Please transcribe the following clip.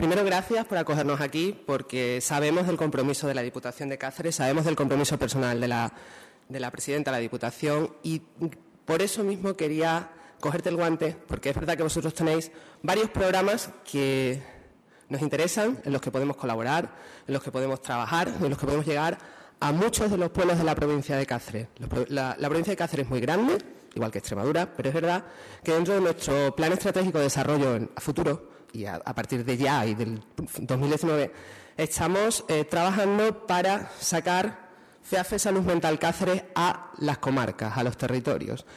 primero, gracias por acogernos aquí, porque sabemos del compromiso de la Diputación de Cáceres, sabemos del compromiso personal de la presidenta de la Diputación y por eso mismo quería cogerte el guante, porque es verdad que vosotros tenéis varios programas que nos interesan, en los que podemos colaborar, en los que podemos trabajar, en los que podemos llegar a muchos de los pueblos de la provincia de Cáceres. La provincia de Cáceres es muy grande, igual que Extremadura, pero es verdad que dentro de nuestro plan estratégico de desarrollo a futuro, y a partir de ya y del 2019, estamos trabajando para sacar FEAFE Salud Mental Cáceres a las comarcas, a los territorios.